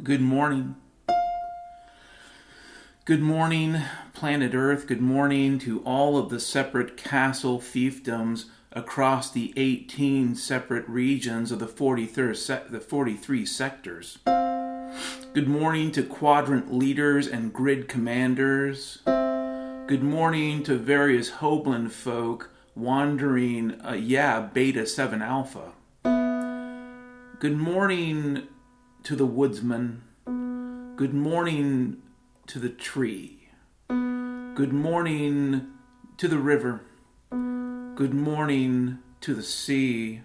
Good morning. Good morning, planet Earth. Good morning to all of the separate castle fiefdoms across the 18 separate regions of the 43 sectors. Good morning to quadrant leaders and grid commanders. Good morning to various Hoagland folk wandering, Beta 7 Alpha. Good morning to the woodsman. Good morning to the tree. Good morning to the river. Good morning to the sea.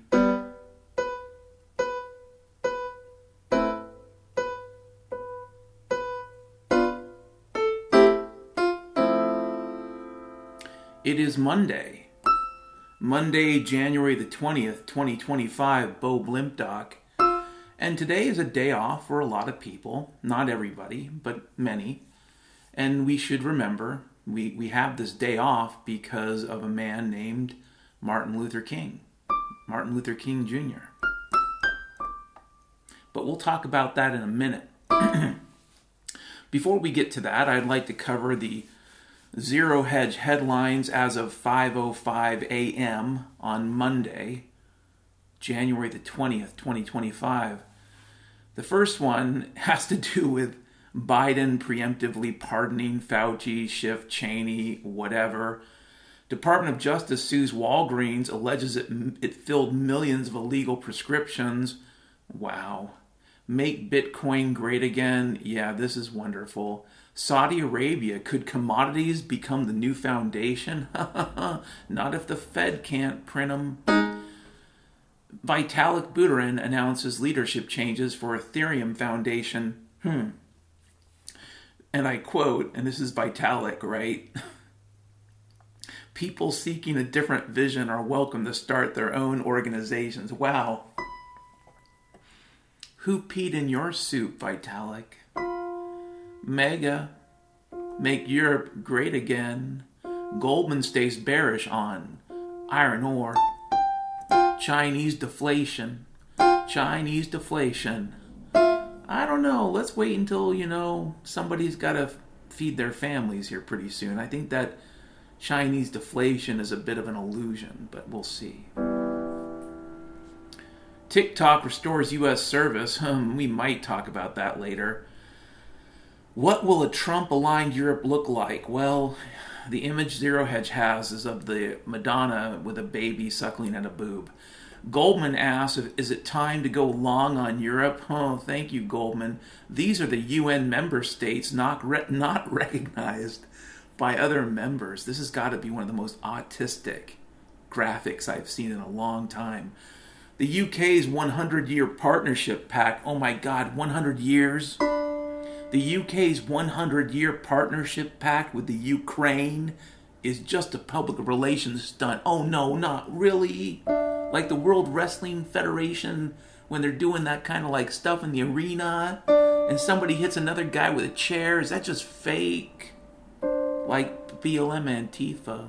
It is Monday, January the 20th, 2025, Bo Blimpdock. And today is a day off for a lot of people. Not everybody, but many. And we should remember, we have this day off because of a man named Martin Luther King. Martin Luther King Jr. But we'll talk about that in a minute. Before we get to that, I'd like to cover the Zero Hedge headlines as of 5:05 a.m. on Monday, January the 20th, 2025. The first one has to do with Biden preemptively pardoning Fauci, Schiff, Cheney, whatever. Department of Justice sues Walgreens, alleges it filled millions of illegal prescriptions. Wow. Make Bitcoin great again. Yeah, this is wonderful. Saudi Arabia, could commodities become the new foundation? Not if the Fed can't print them. Vitalik Buterin announces leadership changes for Ethereum Foundation. And I quote, and this is Vitalik, right? People seeking a different vision are welcome to start their own organizations. Wow. Who peed in your soup, Vitalik? Mega, make Europe great again. Goldman stays bearish on iron ore. Chinese deflation. I don't know. Let's wait until, somebody's got to feed their families here pretty soon. I think that Chinese deflation is a bit of an illusion, but we'll see. TikTok restores U.S. service. We might talk about that later. What will a Trump-aligned Europe look like? Well, the image Zero Hedge has is of the Madonna with a baby suckling at a boob. Goldman asks, is it time to go long on Europe? Oh, thank you, Goldman. These are the UN member states not recognized by other members. This has got to be one of the most autistic graphics I've seen in a long time. The UK's 100-year partnership pact. Oh my God, 100 years? The UK's 100-year partnership pact with the Ukraine is just a public relations stunt. Oh no, not really. Like the World Wrestling Federation when they're doing that kind of stuff in the arena and somebody hits another guy with a chair. Is that just fake? Like BLM Antifa.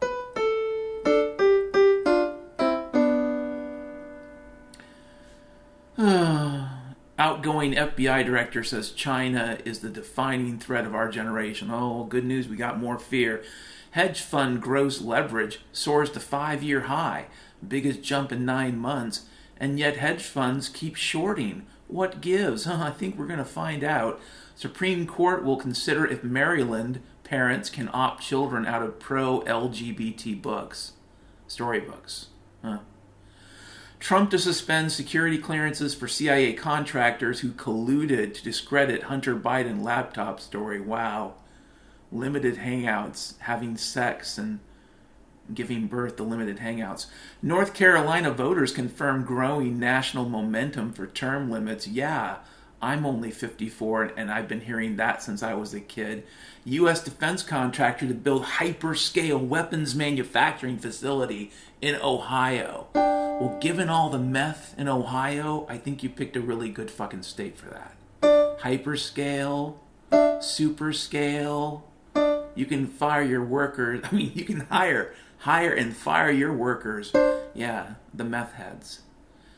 Outgoing FBI director says China is the defining threat of our generation. Oh, good news, we got more fear. Hedge fund gross leverage soars to 5-year high, biggest jump in 9 months, and yet hedge funds keep shorting. What gives? I think we're going to find out. Supreme Court will consider if Maryland parents can opt children out of pro-LGBT books, storybooks. Trump to suspend security clearances for CIA contractors who colluded to discredit Hunter Biden laptop story. Wow. Limited hangouts, having sex and giving birth to limited hangouts. North Carolina voters confirm growing national momentum for term limits. Yeah, I'm only 54 and I've been hearing that since I was a kid. U.S. defense contractor to build hyperscale weapons manufacturing facility in Ohio. Well, given all the meth in Ohio, I think you picked a really good fucking state for that. Hyperscale, superscale. You can fire your workers. You can hire and fire your workers. Yeah, the meth heads.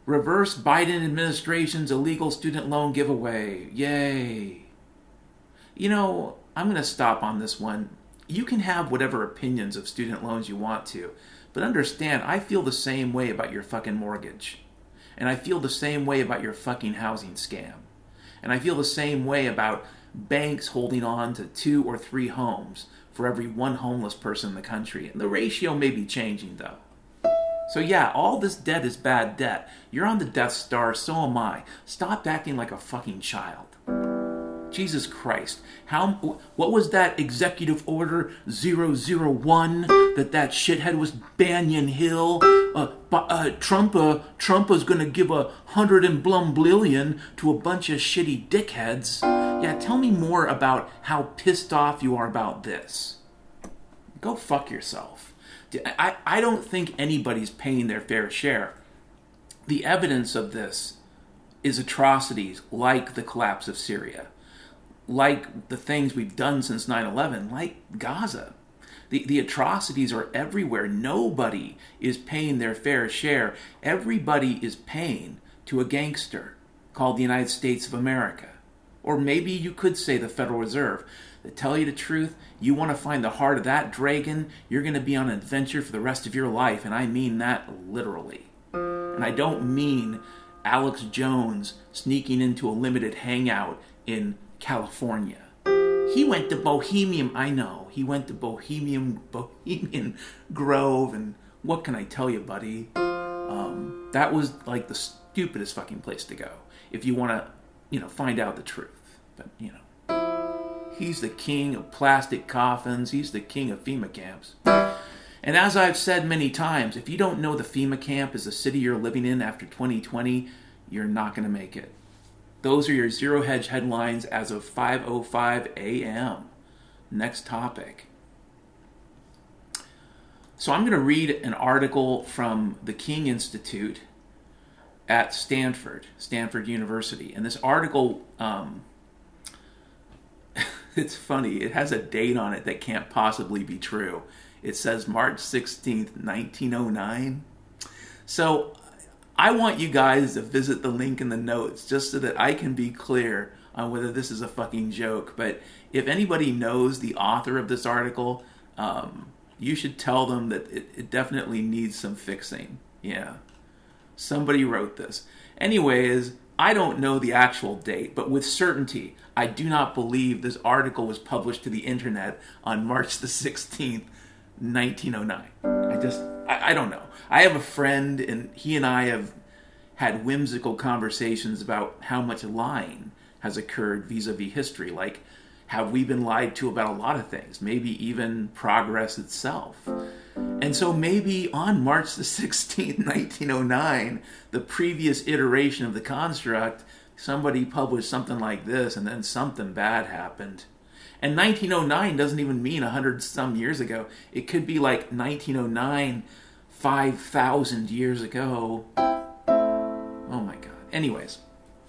Reverse Biden administration's illegal student loan giveaway. Yay. You know, I'm going to stop on this one. You can have whatever opinions of student loans you want to, but understand, I feel the same way about your fucking mortgage. And I feel the same way about your fucking housing scam. And I feel the same way about banks holding on to 2 or 3 homes for every one homeless person in the country. And the ratio may be changing, though. So yeah, all this debt is bad debt. You're on the Death Star, so am I. Stop acting like a fucking child. Jesus Christ. What was that Executive Order 001 that shithead was Banyan Hill? Trump was going to give 100 and blum billion to a bunch of shitty dickheads. Yeah, tell me more about how pissed off you are about this. Go fuck yourself. I don't think anybody's paying their fair share. The evidence of this is atrocities like the collapse of Syria, like the things we've done since 9/11, like Gaza. The atrocities are everywhere. Nobody is paying their fair share. Everybody is paying to a gangster called the United States of America. Or maybe you could say the Federal Reserve. To tell you the truth, you want to find the heart of that dragon, you're going to be on an adventure for the rest of your life, and I mean that literally. And I don't mean Alex Jones sneaking into a limited hangout in California. He went to Bohemian, I know, he went to Bohemian Grove, and what can I tell you, buddy? That was like the stupidest fucking place to go if you want to, find out the truth. But, he's the king of plastic coffins. He's the king of FEMA camps. And as I've said many times, if you don't know the FEMA camp is the city you're living in after 2020, you're not going to make it. Those are your Zero Hedge headlines as of 5:05 a.m. Next topic. So I'm going to read an article from the King Institute at Stanford University. And this article, it's funny. It has a date on it that can't possibly be true. It says March 16th, 1909. So I want you guys to visit the link in the notes just so that I can be clear on whether this is a fucking joke. But if anybody knows the author of this article, you should tell them that it definitely needs some fixing. Yeah. Somebody wrote this. Anyways, I don't know the actual date, but with certainty, I do not believe this article was published to the internet on March the 16th, 1909. I don't know. I have a friend, and he and I have had whimsical conversations about how much lying has occurred vis-a-vis history. Like, have we been lied to about a lot of things? Maybe even progress itself. And so maybe on March the 16th, 1909, the previous iteration of the construct, somebody published something like this, and then something bad happened. And 1909 doesn't even mean 100-some years ago. It could be like 1909, 5,000 years ago. Oh my God. Anyways.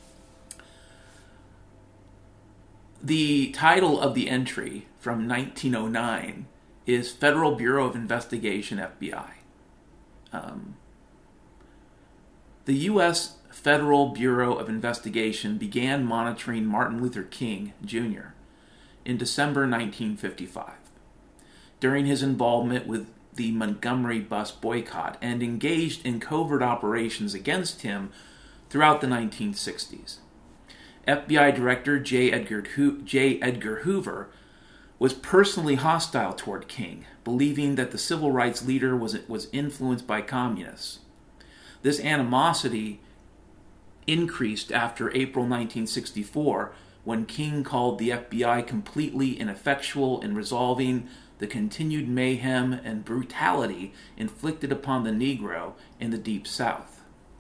The title of the entry from 1909 is Federal Bureau of Investigation, FBI. The U.S. Federal Bureau of Investigation began monitoring Martin Luther King, Jr. in December 1955 during his involvement with the Montgomery bus boycott and engaged in covert operations against him throughout the 1960s. FBI Director J. Edgar Hoover was personally hostile toward King, believing that the civil rights leader was influenced by communists. This animosity increased after April 1964, when King called the FBI completely ineffectual in resolving the continued mayhem and brutality inflicted upon the Negro in the Deep South.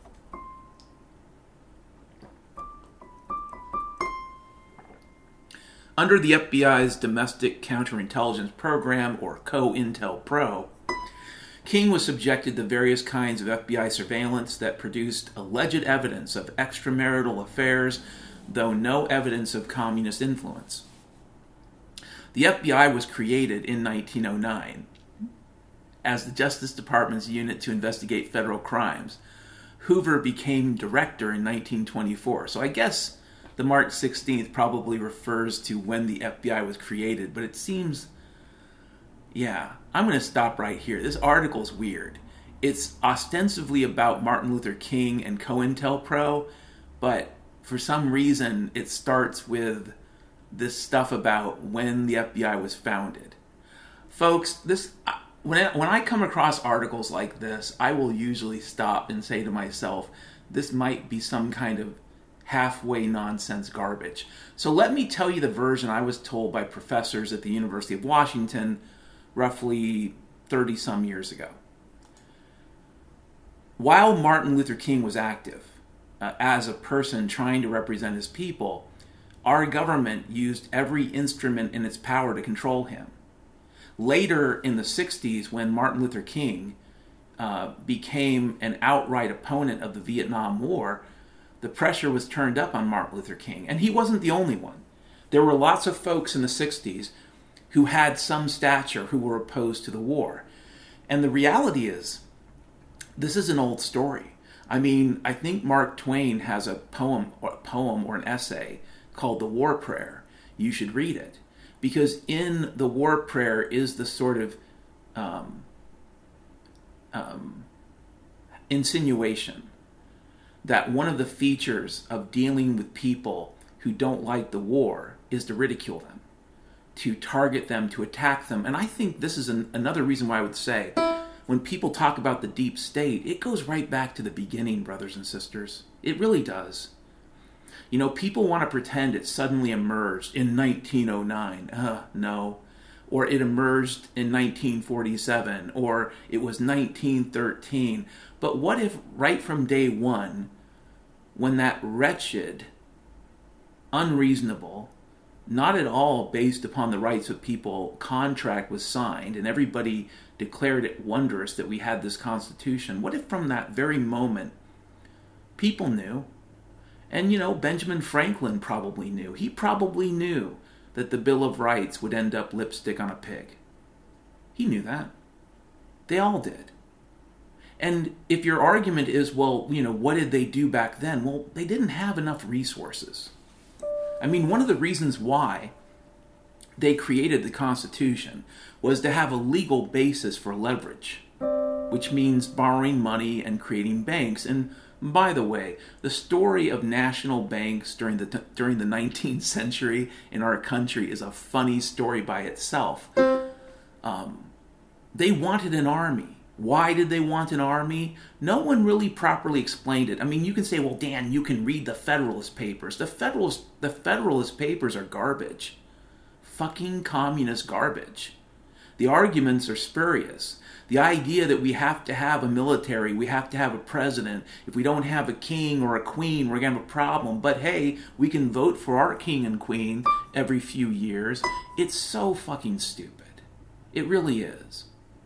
Under the FBI's Domestic Counterintelligence Program, or COINTELPRO, King was subjected to various kinds of FBI surveillance that produced alleged evidence of extramarital affairs, though no evidence of communist influence. The FBI was created in 1909 as the Justice Department's unit to investigate federal crimes. Hoover became director in 1924. So I guess the March 16th probably refers to when the FBI was created, but it seems, yeah, I'm going to stop right here. This article's weird. It's ostensibly about Martin Luther King and COINTELPRO, but for some reason it starts with this stuff about when the FBI was founded. Folks, when I come across articles like this, I will usually stop and say to myself, this might be some kind of halfway nonsense garbage. So let me tell you the version I was told by professors at the University of Washington roughly 30-some years ago. While Martin Luther King was active as a person trying to represent his people, our government used every instrument in its power to control him. Later in the 60s, when Martin Luther King became an outright opponent of the Vietnam War, the pressure was turned up on Martin Luther King. And he wasn't the only one. There were lots of folks in the 60s who had some stature who were opposed to the war. And the reality is, this is an old story. I mean, I think Mark Twain has a poem or an essay called The War Prayer. You should read it. Because in the War Prayer is the sort of insinuation that one of the features of dealing with people who don't like the war is to ridicule them, to target them, to attack them. And I think this is another reason why I would say, when people talk about the deep state, it goes right back to the beginning, brothers and sisters. It really does. You know, people want to pretend it suddenly emerged in 1909. No. Or it emerged in 1947. Or it was 1913. But what if right from day one, when that wretched, unreasonable, not at all based upon the rights of people contract was signed and everybody declared it wondrous that we had this Constitution, what if from that very moment people knew? And, you know, Benjamin Franklin probably knew. He probably knew that the Bill of Rights would end up lipstick on a pig. He knew that. They all did. And if your argument is, well, you know, what did they do back then? Well, they didn't have enough resources. I mean, one of the reasons why they created the Constitution was to have a legal basis for leverage, which means borrowing money and creating banks. And by the way, the story of national banks during the 19th century in our country is a funny story by itself. They wanted an army. Why did they want an army? No one really properly explained it. I mean, you can say, well, Dan, you can read the Federalist Papers. The Federalist Papers are garbage. Fucking communist garbage. The arguments are spurious. The idea that we have to have a military, we have to have a president. If we don't have a king or a queen, we're going to have a problem. But hey, we can vote for our king and queen every few years. It's so fucking stupid. It really is.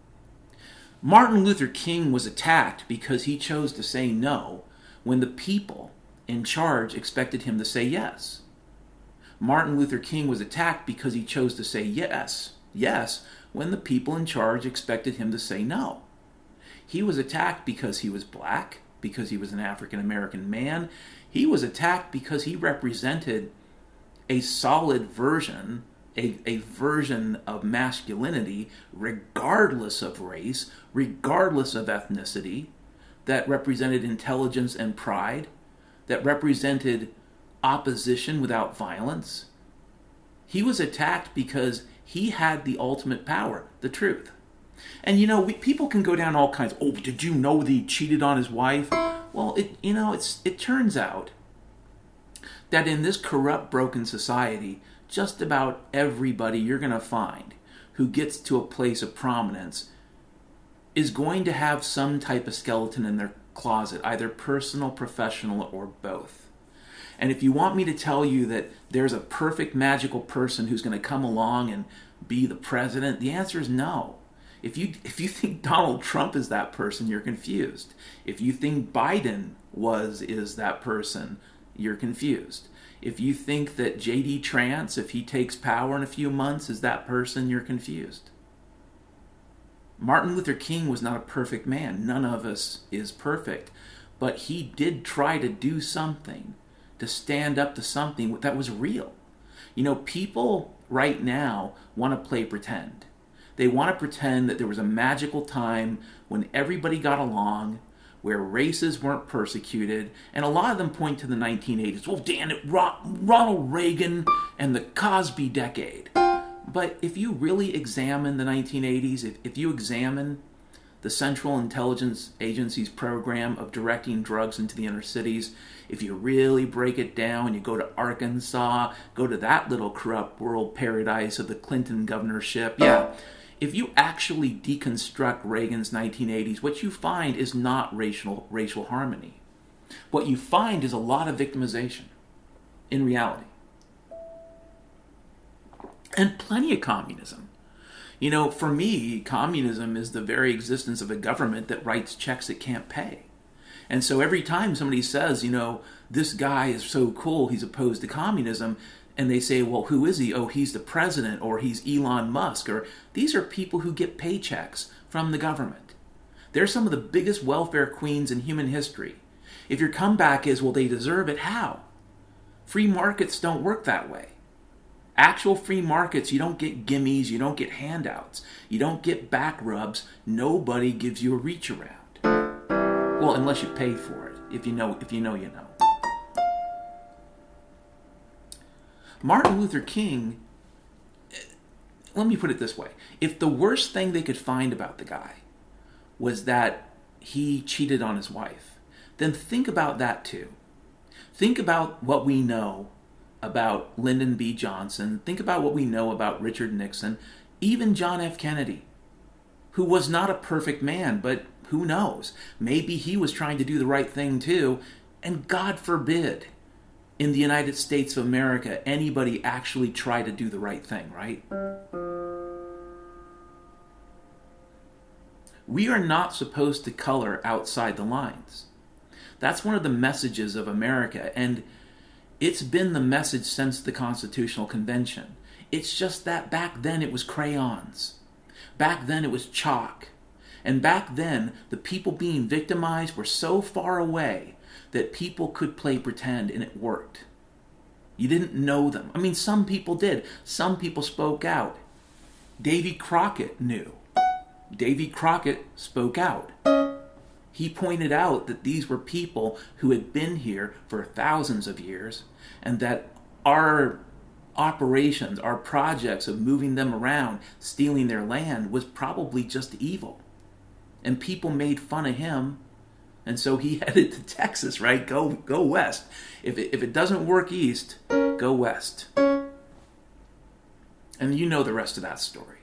Martin Luther King was attacked because he chose to say no when the people in charge expected him to say yes. Martin Luther King was attacked because he chose to say yes when the people in charge expected him to say no. He was attacked because he was black, because he was an African American man. He was attacked because he represented a solid version, a version of masculinity, regardless of race, regardless of ethnicity, that represented intelligence and pride, that represented opposition without violence. He was attacked because he had the ultimate power, the truth. And you know, people can go down all kinds. Oh, did you know that he cheated on his wife? Well, it turns out that in this corrupt, broken society, just about everybody you're going to find who gets to a place of prominence is going to have some type of skeleton in their closet, either personal, professional, or both. And if you want me to tell you that there's a perfect magical person who's going to come along and be the president, the answer is no. If you think Donald Trump is that person, you're confused. If you think Biden is that person, you're confused. If you think that J.D. Trance, if he takes power in a few months, is that person, you're confused. Martin Luther King was not a perfect man. None of us is perfect. but he did try to do something, to stand up to something that was real. People right now want to play pretend. They want to pretend that there was a magical time when everybody got along, where races weren't persecuted, and a lot of them point to the 1980s. Well, damn it, Ronald Reagan and the Cosby decade. But if you really examine the 1980s, if you examine the Central Intelligence Agency's program of directing drugs into the inner cities, if you really break it down, you go to Arkansas, go to that little corrupt world paradise of the Clinton governorship, if you actually deconstruct Reagan's 1980s, what you find is not racial harmony. What you find is a lot of victimization in reality. And plenty of communism. For me, communism is the very existence of a government that writes checks it can't pay. And so every time somebody says, this guy is so cool, he's opposed to communism, and they say, well, who is he? Oh, he's the president, or he's Elon Musk, or these are people who get paychecks from the government. They're some of the biggest welfare queens in human history. If your comeback is, well, they deserve it, how? Free markets don't work that way. Actual free markets, you don't get gimmies, you don't get handouts, you don't get back rubs, nobody gives you a reach around. Well, unless you pay for it. If you know, you know. Martin Luther King, let me put it this way. If the worst thing they could find about the guy was that he cheated on his wife, then think about that too. Think about what we know about Lyndon B. Johnson. Think about what we know about Richard Nixon, even John F. Kennedy, who was not a perfect man, but who knows? Maybe he was trying to do the right thing too, and God forbid, in the United States of America, anybody actually try to do the right thing, right? We are not supposed to color outside the lines. That's one of the messages of America, and it's been the message since the Constitutional Convention. It's just that back then it was crayons. Back then it was chalk. And back then, the people being victimized were so far away that people could play pretend, and it worked. You didn't know them. I mean, some people did. Some people spoke out. Davy Crockett knew. Davy Crockett spoke out. He pointed out that these were people who had been here for thousands of years, and that our operations, our projects of moving them around, stealing their land, was probably just evil. And people made fun of him, and so he headed to Texas, right? Go west. If it doesn't work east, go west. And you know the rest of that story.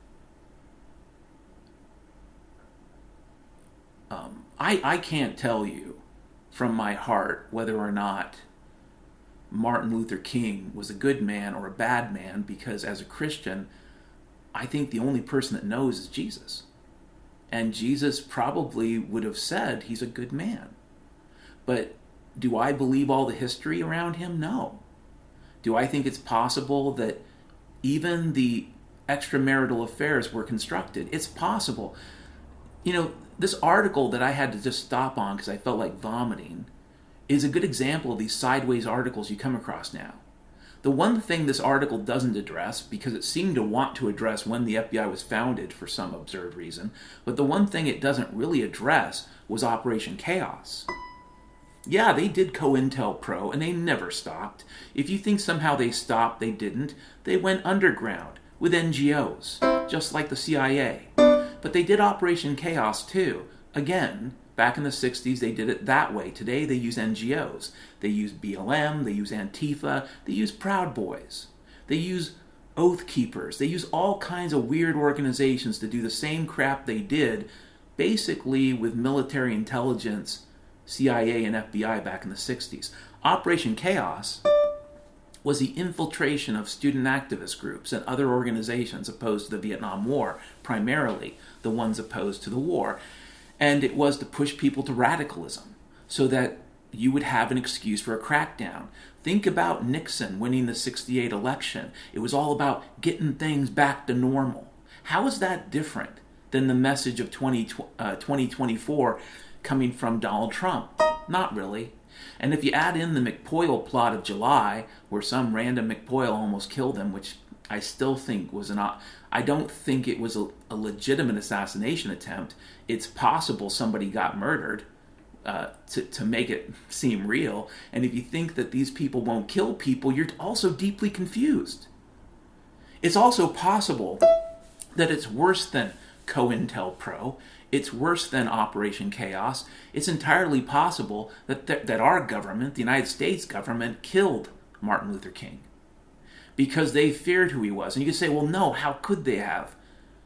I can't tell you from my heart whether or not Martin Luther King was a good man or a bad man, because as a Christian, I think the only person that knows is Jesus. And Jesus probably would have said he's a good man. But do I believe all the history around him? No. Do I think it's possible that even the extramarital affairs were constructed? It's possible. This article that I had to just stop on because I felt like vomiting is a good example of these sideways articles you come across now. The one thing this article doesn't address, because it seemed to want to address when the FBI was founded for some absurd reason, but the one thing it doesn't really address was Operation Chaos. Yeah, they did COINTELPRO, and they never stopped. If you think somehow they stopped, they didn't. They went underground with NGOs, just like the CIA. But they did Operation Chaos too. Again, back in the 60s, they did it that way. Today, they use NGOs. They use BLM, they use Antifa, they use Proud Boys. They use Oath Keepers. They use all kinds of weird organizations to do the same crap they did, basically with military intelligence, CIA and FBI back in the 60s. Operation Chaos was the infiltration of student activist groups and other organizations opposed to the Vietnam War, primarily the ones opposed to the war. And it was to push people to radicalism so that you would have an excuse for a crackdown. Think about Nixon winning the 68 election. It was all about getting things back to normal. How is that different than the message of 2024? coming from Donald Trump? Not really. And if you add in the McPoyle plot of July, where some random McPoyle almost killed him, which I still think was I don't think it was a legitimate assassination attempt. It's possible somebody got murdered to make it seem real. And if you think that these people won't kill people, you're also deeply confused. It's also possible that it's worse than COINTELPRO. It's worse than Operation Chaos. It's entirely possible that our government, the United States government, killed Martin Luther King because they feared who he was. And you could say, well, no, how could they have?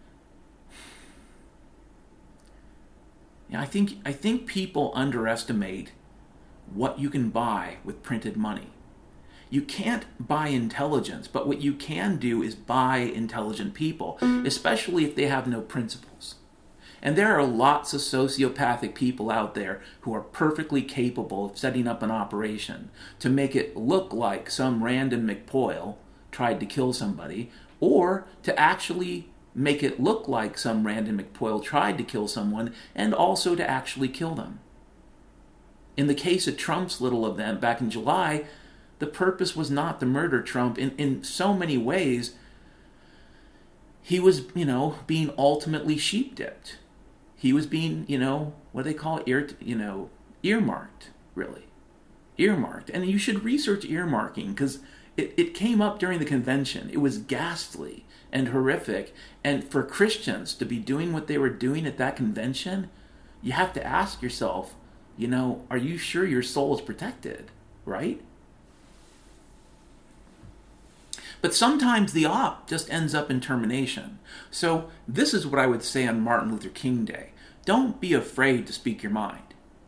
I think people underestimate what you can buy with printed money. You can't buy intelligence, but what you can do is buy intelligent people, especially if they have no principles. And there are lots of sociopathic people out there who are perfectly capable of setting up an operation to make it look like some random McPoyle tried to kill somebody, or to actually make it look like some random McPoyle tried to kill someone, and also to actually kill them. In the case of Trump's little event back in July, the purpose was not to murder Trump. In so many ways, he was, being ultimately sheep-dipped. He was being, what do they call it? Earmarked, really. Earmarked. And you should research earmarking, because it came up during the convention. It was ghastly and horrific. And for Christians to be doing what they were doing at that convention, you have to ask yourself, are you sure your soul is protected, right? But sometimes the op just ends up in termination. So this is what I would say on Martin Luther King Day. Don't be afraid to speak your mind.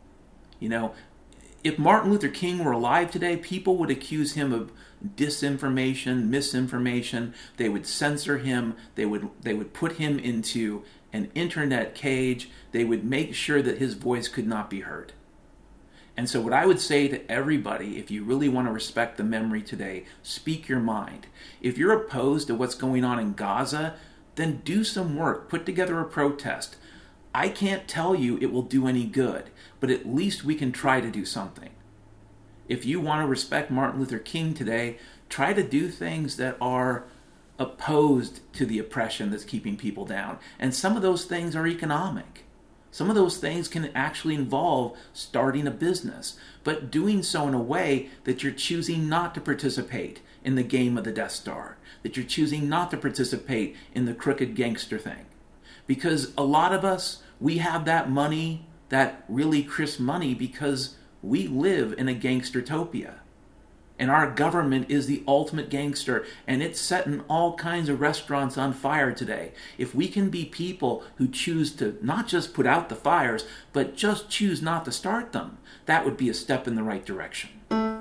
If Martin Luther King were alive today, people would accuse him of disinformation, misinformation. They would censor him. They would put him into an internet cage. They would make sure that his voice could not be heard. And so what I would say to everybody, if you really want to respect the memory today, speak your mind. If you're opposed to what's going on in Gaza, then do some work. Put together a protest. I can't tell you it will do any good, but at least we can try to do something. If you want to respect Martin Luther King today, try to do things that are opposed to the oppression that's keeping people down. And some of those things are economic. Some of those things can actually involve starting a business, but doing so in a way that you're choosing not to participate in the game of the Death Star, that you're choosing not to participate in the crooked gangster thing. Because a lot of us, we have that money, that really crisp money, because we live in a gangstertopia. And our government is the ultimate gangster, and it's setting all kinds of restaurants on fire today. If we can be people who choose to not just put out the fires, but just choose not to start them, that would be a step in the right direction.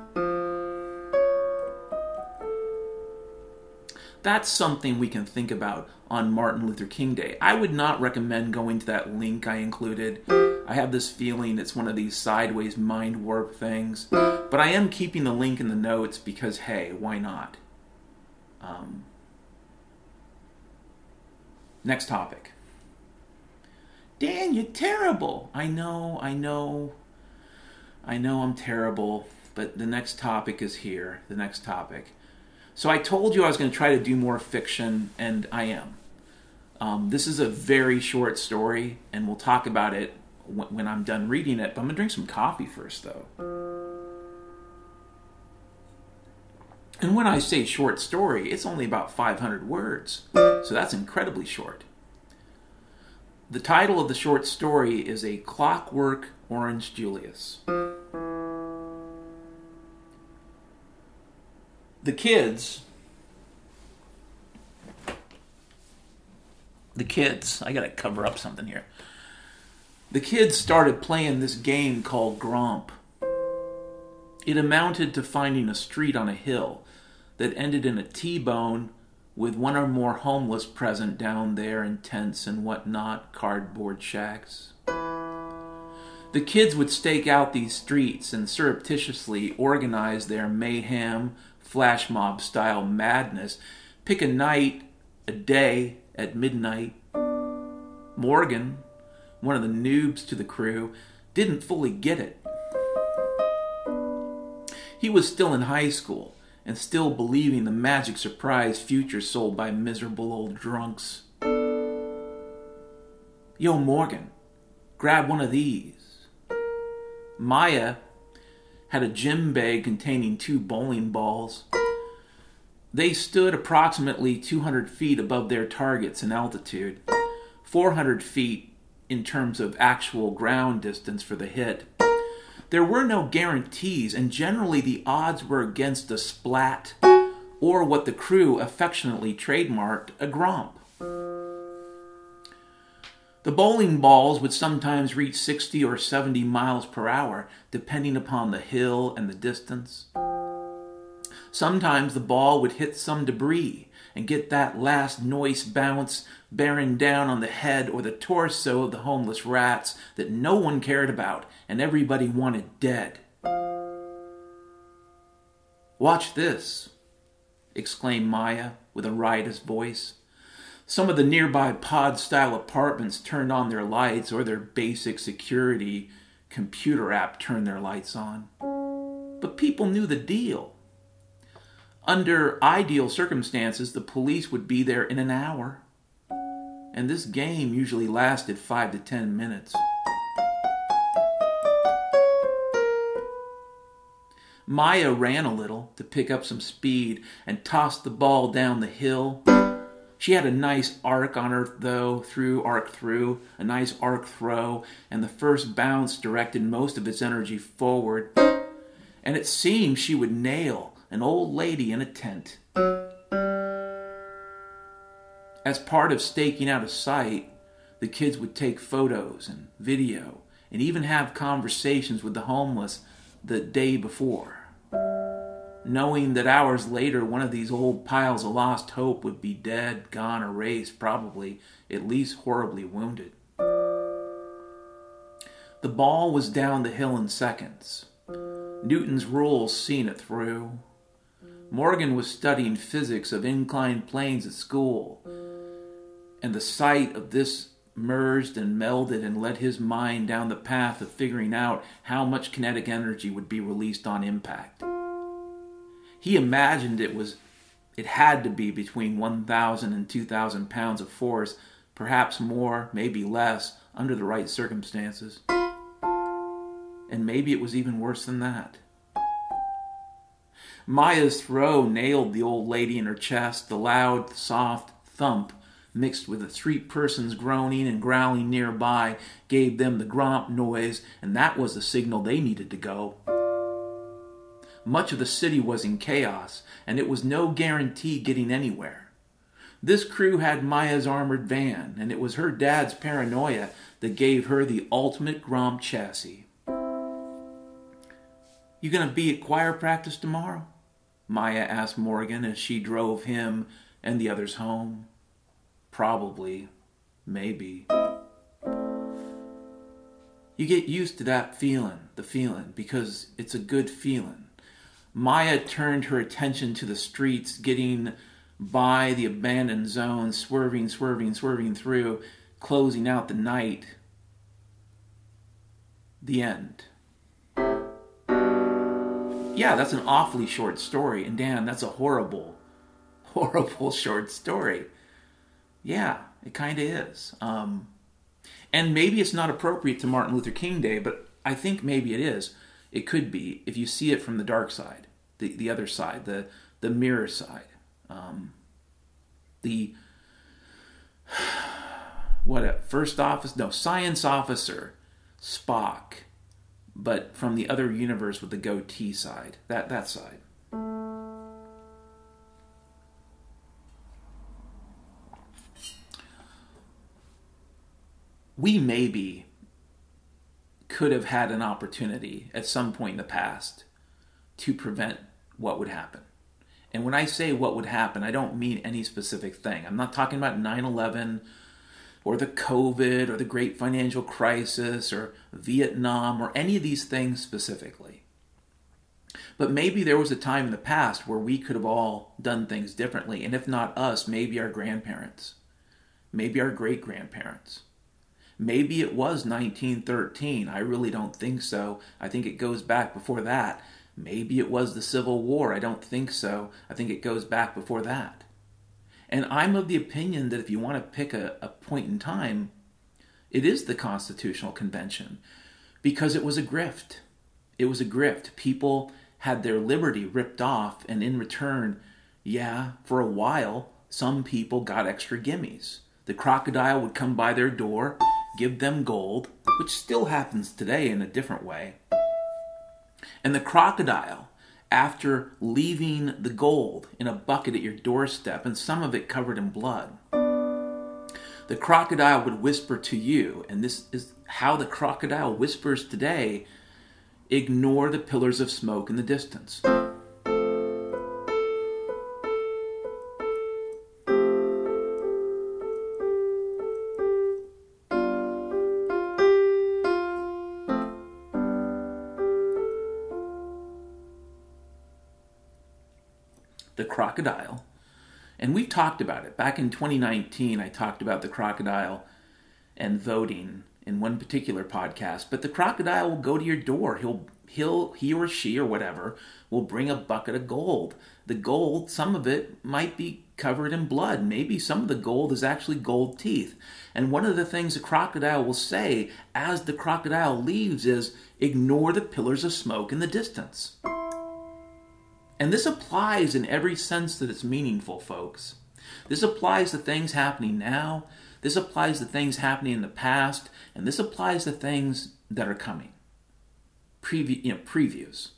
That's something we can think about on Martin Luther King Day. I would not recommend going to that link I included. I have this feeling it's one of these sideways mind warp things. But I am keeping the link in the notes because, hey, why not? Next topic. Dan, you're terrible. I know I'm terrible, but the next topic is here. The next topic. So I told you I was going to try to do more fiction, and I am. This is a very short story, and we'll talk about it when I'm done reading it. But I'm going to drink some coffee first, though. And when I say short story, it's only about 500 words. So that's incredibly short. The title of the short story is A Clockwork Orange Julius. The kids, I gotta cover up something here. The kids started playing this game called Gromp. It amounted to finding a street on a hill that ended in a T-bone with one or more homeless present down there in tents and whatnot, cardboard shacks. The kids would stake out these streets and surreptitiously organize their mayhem, flash mob style madness, pick a night, a day, at midnight. Morgan, one of the noobs to the crew, didn't fully get it. He was still in high school and still believing the magic surprise future sold by miserable old drunks. Yo, Morgan, grab one of these. Maya had a gym bag containing 2 bowling balls. They stood approximately 200 feet above their targets in altitude, 400 feet in terms of actual ground distance for the hit. There were no guarantees, and generally the odds were against a splat, or what the crew affectionately trademarked, a gromp. The bowling balls would sometimes reach 60 or 70 miles per hour, depending upon the hill and the distance. Sometimes the ball would hit some debris and get that last noise bounce, bearing down on the head or the torso of the homeless rats that no one cared about and everybody wanted dead. "Watch this," exclaimed Maya with a riotous voice. Some of the nearby pod-style apartments turned on their lights, or their basic security computer app turned their lights on. But people knew the deal. Under ideal circumstances, the police would be there in an hour. And this game usually lasted 5 to 10 minutes. Maya ran a little to pick up some speed and tossed the ball down the hill. She had a nice arc on her, though, a nice arc throw, and the first bounce directed most of its energy forward. And it seemed she would nail an old lady in a tent. As part of staking out a site, the kids would take photos and video, and even have conversations with the homeless the day before, knowing that hours later one of these old piles of lost hope would be dead, gone, erased, probably at least horribly wounded. The ball was down the hill in seconds. Newton's rules seen it through. Morgan was studying physics of inclined planes at school, and the sight of this merged and melded and led his mind down the path of figuring out how much kinetic energy would be released on impact. He imagined it had to be between 1,000 and 2,000 pounds of force, perhaps more, maybe less, under the right circumstances. And maybe it was even worse than that. Maya's throw nailed the old lady in her chest. The loud, soft thump, mixed with the 3 persons groaning and growling nearby, gave them the gromp noise, and that was the signal they needed to go. Much of the city was in chaos, and it was no guarantee getting anywhere. This crew had Maya's armored van, and it was her dad's paranoia that gave her the ultimate gromp chassis. "You gonna be at choir practice tomorrow?" Maya asked Morgan as she drove him and the others home. "Probably. Maybe." You get used to the feeling, because it's a good feeling. Maya turned her attention to the streets, getting by the abandoned zone, swerving through, closing out the night. The end. Yeah, that's an awfully short story. And Dan, that's a horrible short story. Yeah, it kind of is. And maybe it's not appropriate to Martin Luther King Day, but I think maybe it is. It could be if you see it from the dark side, the other side, the mirror side. Science officer Spock, but from the other universe with the goatee side. That side. We maybe could have had an opportunity at some point in the past to prevent what would happen. And when I say what would happen, I don't mean any specific thing. I'm not talking about 9/11 or the COVID or the great financial crisis or Vietnam or any of these things specifically. But maybe there was a time in the past where we could have all done things differently. And if not us, maybe our grandparents, maybe our great-grandparents. Maybe it was 1913. I really don't think so. I think it goes back before that. Maybe it was the Civil War. I don't think so. I think it goes back before that. And I'm of the opinion that if you want to pick a point in time, it is the Constitutional Convention, because it was a grift. It was a grift. People had their liberty ripped off, and in return, yeah, for a while, some people got extra gimmies. The crocodile would come by their door, give them gold, which still happens today in a different way. And the crocodile, after leaving the gold in a bucket at your doorstep, and some of it covered in blood, the crocodile would whisper to you, and this is how the crocodile whispers today, ignore the pillars of smoke in the distance. The crocodile, and we've talked about it. Back in 2019, I talked about the crocodile and voting in one particular podcast, but the crocodile will go to your door. He or she or whatever will bring a bucket of gold. The gold, some of it might be covered in blood. Maybe some of the gold is actually gold teeth. And one of the things the crocodile will say as the crocodile leaves is, ignore the pillars of smoke in the distance. And this applies in every sense that it's meaningful, folks. This applies to things happening now. This applies to things happening in the past. And this applies to things that are coming. Previews.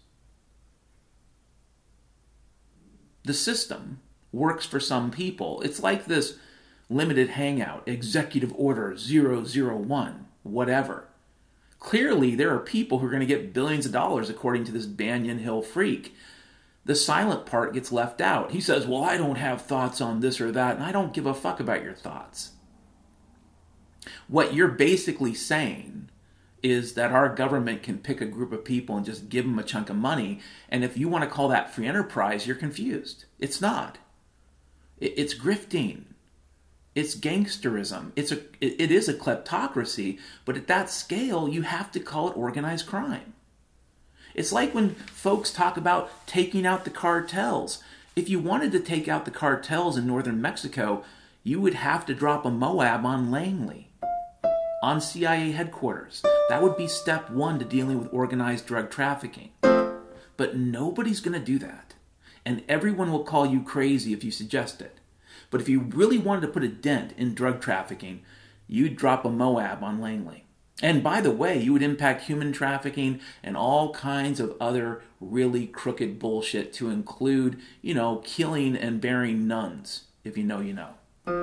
The system works for some people. It's like this limited hangout, executive order 001, whatever. Clearly, there are people who are going to get billions of dollars according to this Banyan Hill freak. The silent part gets left out. He says, well, I don't have thoughts on this or that, and I don't give a fuck about your thoughts. What you're basically saying is that our government can pick a group of people and just give them a chunk of money, and if you want to call that free enterprise, you're confused. It's not. It's grifting. It's gangsterism. It is a kleptocracy, but at that scale, you have to call it organized crime. It's like when folks talk about taking out the cartels. If you wanted to take out the cartels in northern Mexico, you would have to drop a MOAB on Langley, on CIA headquarters. That would be step one to dealing with organized drug trafficking. But nobody's going to do that. And everyone will call you crazy if you suggest it. But if you really wanted to put a dent in drug trafficking, you'd drop a MOAB on Langley. And by the way, you would impact human trafficking and all kinds of other really crooked bullshit, to include, killing and burying nuns. If you know, you know.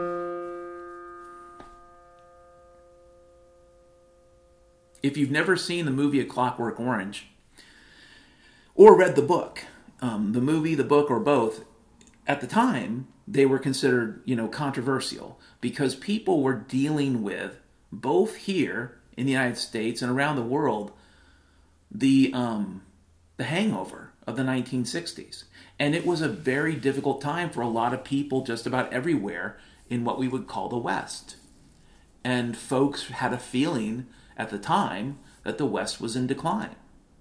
If you've never seen the movie A Clockwork Orange, or read the book, the movie, the book, or both, at the time, they were considered, controversial, because people were dealing with, both here in the United States and around the world, the hangover of the 1960s. And it was a very difficult time for a lot of people just about everywhere in what we would call the West. And folks had a feeling at the time that the West was in decline.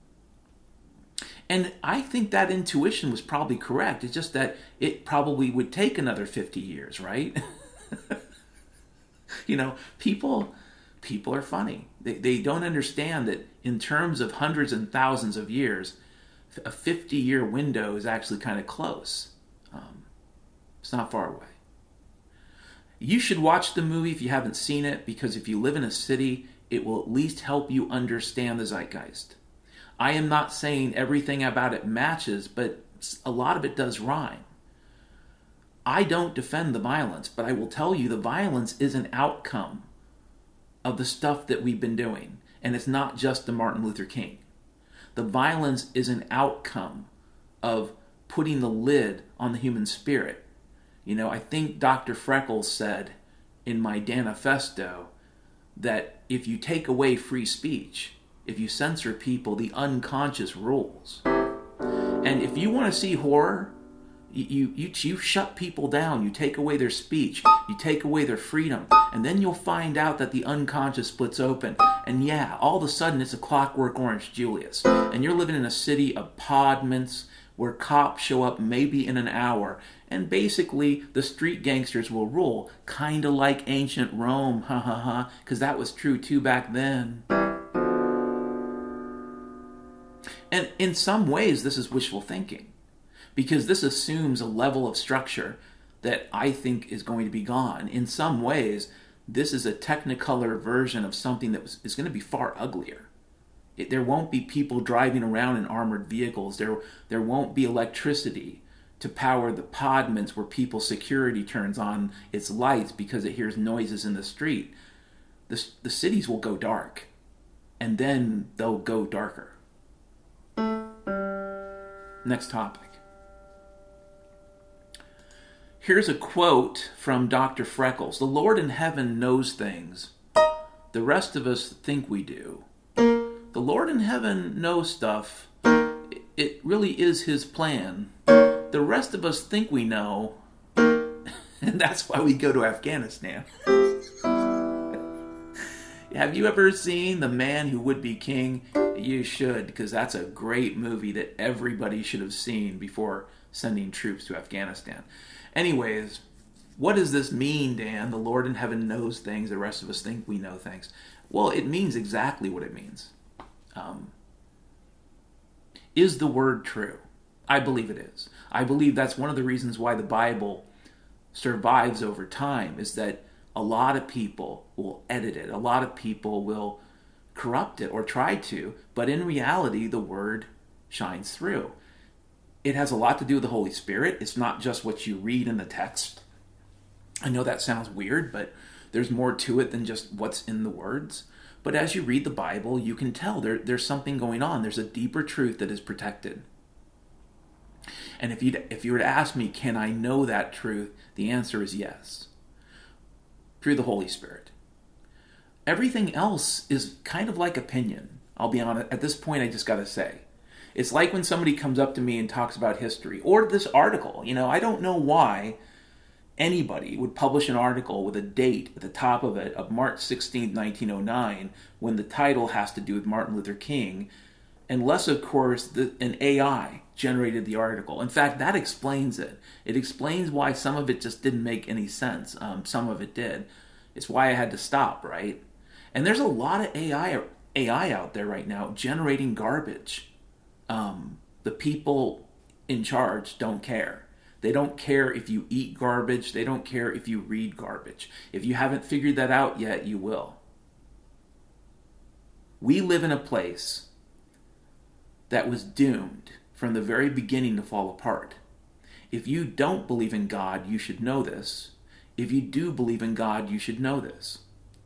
And I think that intuition was probably correct. It's just that it probably would take another 50 years, right? People are funny. They don't understand that in terms of hundreds and thousands of years, a 50-year window is actually kind of close. It's not far away. You should watch the movie if you haven't seen it, because if you live in a city, it will at least help you understand the zeitgeist. I am not saying everything about it matches, but a lot of it does rhyme. I don't defend the violence, but I will tell you the violence is an outcome of the stuff that we've been doing. And it's not just the Martin Luther King. The violence is an outcome of putting the lid on the human spirit. I think Dr. Freckles said in my Danifesto that if you take away free speech, if you censor people, the unconscious rules. And if you want to see horror, You shut people down. You take away their speech. You take away their freedom. And then you'll find out that the unconscious splits open. And yeah, all of a sudden it's a Clockwork Orange Julius. And you're living in a city of podments where cops show up maybe in an hour. And basically the street gangsters will rule. Kind of like ancient Rome. Ha ha ha. Because that was true too back then. And in some ways this is wishful thinking. Because this assumes a level of structure that I think is going to be gone. In some ways, this is a technicolor version of something that is going to be far uglier. There won't be people driving around in armored vehicles. There won't be electricity to power the podments where people's security turns on its lights because it hears noises in the street. The cities will go dark, and then they'll go darker. Next topic. Here's a quote from Dr. Freckles. The Lord in heaven knows things. The rest of us think we do. The Lord in heaven knows stuff. It really is his plan. The rest of us think we know. And that's why we go to Afghanistan. Have you ever seen The Man Who Would Be King? You should, because that's a great movie that everybody should have seen before sending troops to Afghanistan. Anyways, what does this mean, Dan? The Lord in heaven knows things, the rest of us think we know things. Well, it means exactly what it means. Is the word true? I believe it is. I believe that's one of the reasons why the Bible survives over time, is that a lot of people will edit it. A lot of people will corrupt it or try to, but in reality, the word shines through. It has a lot to do with the Holy Spirit. It's not just what you read in the text. I know that sounds weird, but there's more to it than just what's in the words. But as you read the Bible, you can tell there's something going on. There's a deeper truth that is protected. And if you were to ask me, can I know that truth? The answer is yes. Through the Holy Spirit. Everything else is kind of like opinion. I'll be honest. At this point, I just got to say. It's like when somebody comes up to me and talks about history, or this article. I don't know why anybody would publish an article with a date at the top of it of March 16, 1909, when the title has to do with Martin Luther King, unless, of course, an AI generated the article. In fact, that explains it. It explains why some of it just didn't make any sense. Some of it did. It's why I had to stop, right? And there's a lot of AI out there right now generating garbage. The people in charge don't care. They don't care if you eat garbage. They don't care if you read garbage. If you haven't figured that out yet, you will. We live in a place that was doomed from the very beginning to fall apart. If you don't believe in God, you should know this. If you do believe in God, you should know this.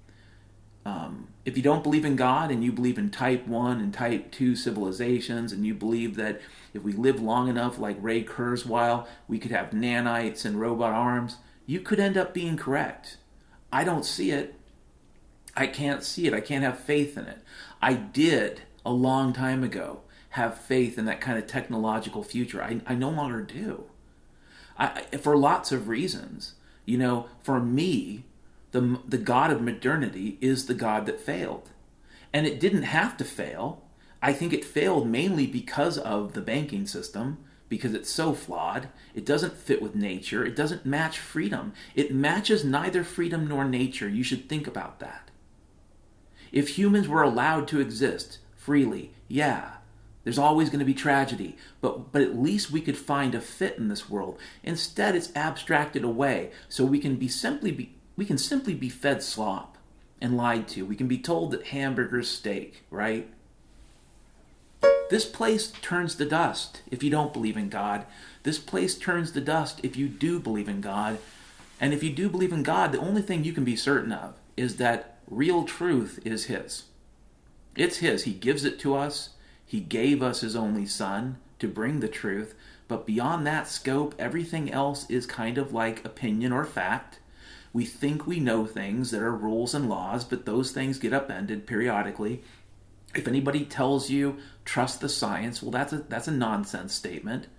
If you don't believe in God and you believe in type 1 and type 2 civilizations, and you believe that if we live long enough like Ray Kurzweil, we could have nanites and robot arms, you could end up being correct. I don't see it. I can't see it. I can't have faith in it. I did a long time ago have faith in that kind of technological future. I no longer do. For lots of reasons. For me, the God of modernity is the God that failed. And it didn't have to fail. I think it failed mainly because of the banking system, because it's so flawed. It doesn't fit with nature. It doesn't match freedom. It matches neither freedom nor nature. You should think about that. If humans were allowed to exist freely, yeah, there's always going to be tragedy, but at least we could find a fit in this world. Instead, it's abstracted away, so we can simply be fed slop and lied to. We can be told that hamburger's steak, right? This place turns to dust if you don't believe in God. This place turns to dust if you do believe in God. And if you do believe in God, the only thing you can be certain of is that real truth is His. It's His. He gives it to us. He gave us His only Son to bring the truth. But beyond that scope, everything else is kind of like opinion or fact. We think we know things that are rules and laws, but those things get upended periodically. If anybody tells you, trust the science, well, that's a nonsense statement.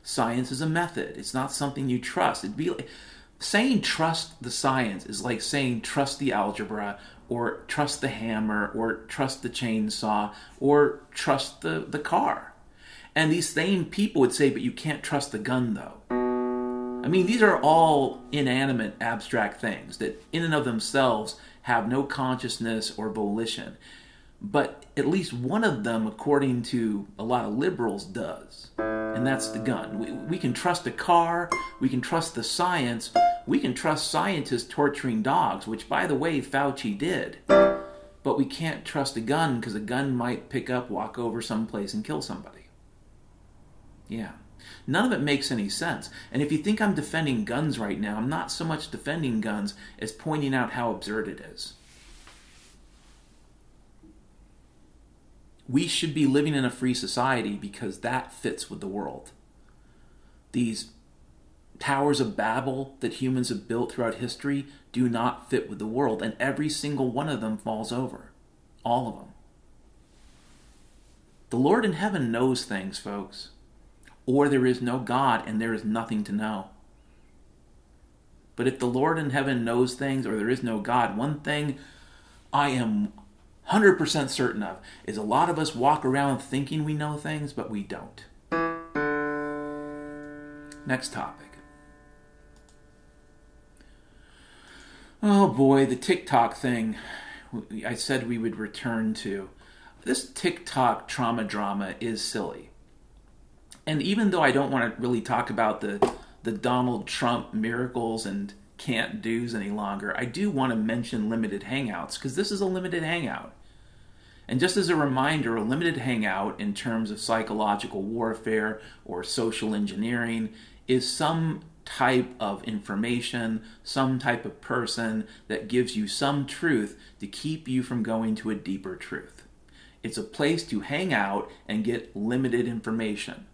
Science is a method. It's not something you trust. It'd be like saying trust the science is like saying trust the algebra, or trust the hammer, or trust the chainsaw, or trust the car. And these same people would say, but you can't trust the gun, though. I mean, these are all inanimate, abstract things that in and of themselves have no consciousness or volition. But at least one of them, according to a lot of liberals, does. And that's the gun. We can trust a car, we can trust the science, we can trust scientists torturing dogs, which, by the way, Fauci did. But we can't trust a gun because a gun might pick up, walk over someplace, and kill somebody. Yeah. None of it makes any sense. And if you think I'm defending guns right now, I'm not so much defending guns as pointing out how absurd it is. We should be living in a free society because that fits with the world. These towers of Babel that humans have built throughout history do not fit with the world, and every single one of them falls over. All of them. The Lord in heaven knows things, folks. Or there is no God and there is nothing to know. But if the Lord in heaven knows things or there is no God, one thing I am 100% certain of is a lot of us walk around thinking we know things, but we don't. Next topic. Oh boy, the TikTok thing I said we would return to. This TikTok trauma drama is silly. And even though I don't want to really talk about the Donald Trump miracles and can't do's any longer, I do want to mention limited hangouts, because this is a limited hangout. And just as a reminder, a limited hangout in terms of psychological warfare or social engineering is some type of information, some type of person that gives you some truth to keep you from going to a deeper truth. It's a place to hang out and get limited information.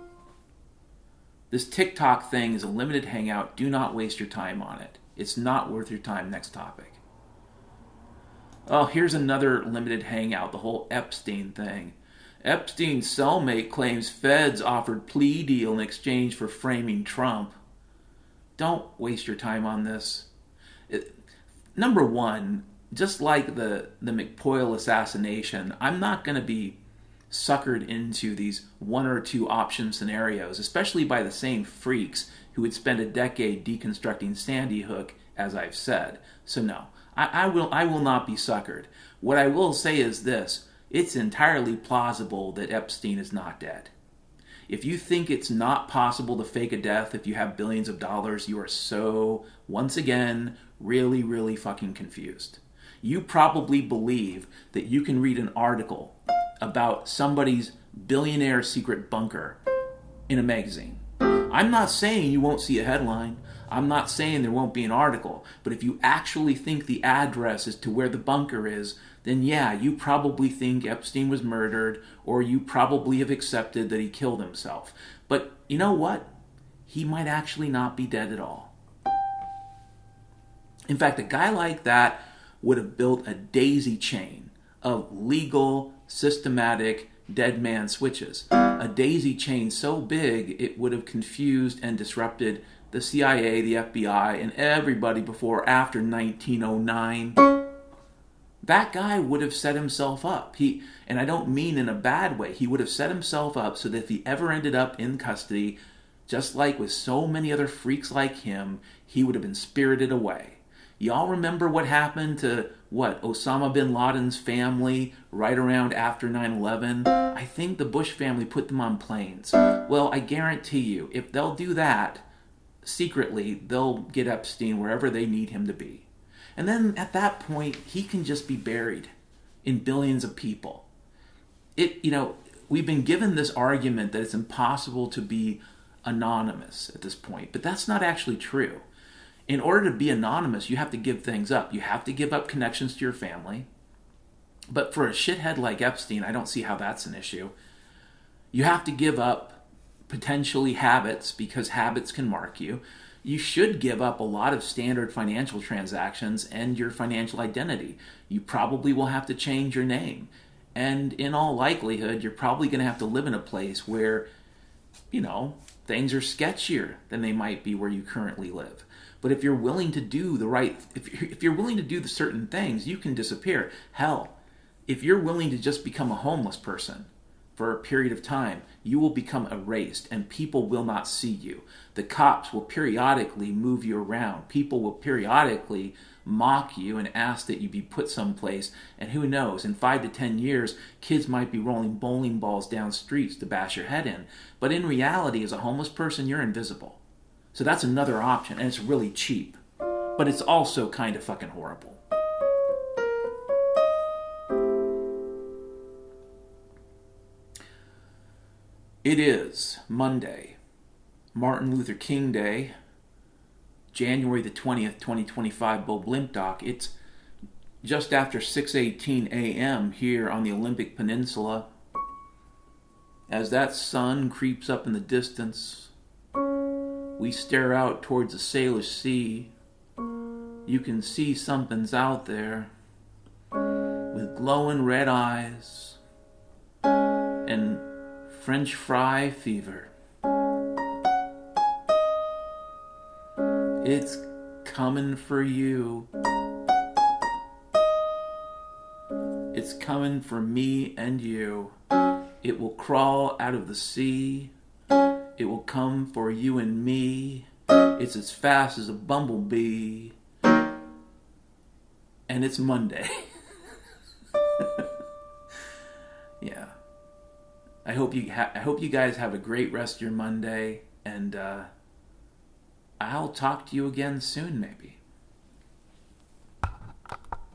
This TikTok thing is a limited hangout. Do not waste your time on it. It's not worth your time. Next topic. Oh, here's another limited hangout, the whole Epstein thing. Epstein's cellmate claims feds offered plea deal in exchange for framing Trump. Don't waste your time on this. Number one, just like the McPoyle assassination, I'm not going to be suckered into these one or two option scenarios, especially by the same freaks who would spend a decade deconstructing Sandy Hook, as I've said. So no, I will not be suckered. What I will say is this: it's entirely plausible that Epstein is not dead. If you think it's not possible to fake a death if you have billions of dollars, you are so, once again, really, really fucking confused. You probably believe that you can read an article about somebody's billionaire secret bunker in a magazine. I'm not saying you won't see a headline. I'm not saying there won't be an article. But if you actually think the address as to where the bunker is, then yeah, you probably think Epstein was murdered, or you probably have accepted that he killed himself. But you know what? He might actually not be dead at all. In fact, a guy like that would have built a daisy chain of legal, systematic dead man switches. A daisy chain so big it would have confused and disrupted the CIA, the FBI, and everybody before or after 1909. That guy would have set himself up. And I don't mean in a bad way, he would have set himself up so that if he ever ended up in custody, just like with so many other freaks like him, he would have been spirited away. Y'all remember what happened to, Osama bin Laden's family right around after 9/11? I think the Bush family put them on planes. Well, I guarantee you, if they'll do that, secretly, they'll get Epstein wherever they need him to be. And then at that point, he can just be buried in billions of people. We've been given this argument that it's impossible to be anonymous at this point, but that's not actually true. In order to be anonymous, you have to give things up. You have to give up connections to your family. But for a shithead like Epstein, I don't see how that's an issue. You have to give up potentially habits, because habits can mark you. You should give up a lot of standard financial transactions and your financial identity. You probably will have to change your name. And in all likelihood, you're probably going to have to live in a place where, things are sketchier than they might be where you currently live. But if you're willing to do if you're willing to do the certain things, you can disappear. Hell, if you're willing to just become a homeless person for a period of time, you will become erased and people will not see you. The cops will periodically move you around. People will periodically mock you and ask that you be put someplace. And who knows, in 5 to 10 years, kids might be rolling bowling balls down streets to bash your head in. But in reality, as a homeless person, you're invisible. So that's another option, and it's really cheap. But it's also kind of fucking horrible. It is Monday, Martin Luther King Day, January the 20th, 2025, Bo Blimp Doc. It's just after 6:18 a.m. here on the Olympic Peninsula. As that sun creeps up in the distance, we stare out towards the Salish Sea. You can see something's out there with glowing red eyes and French fry fever. It's coming for you. It's coming for me and you. It will crawl out of the sea. It will come for you and me. It's as fast as a bumblebee. And it's Monday. Yeah. I hope you guys have a great rest of your Monday, and I'll talk to you again soon, maybe.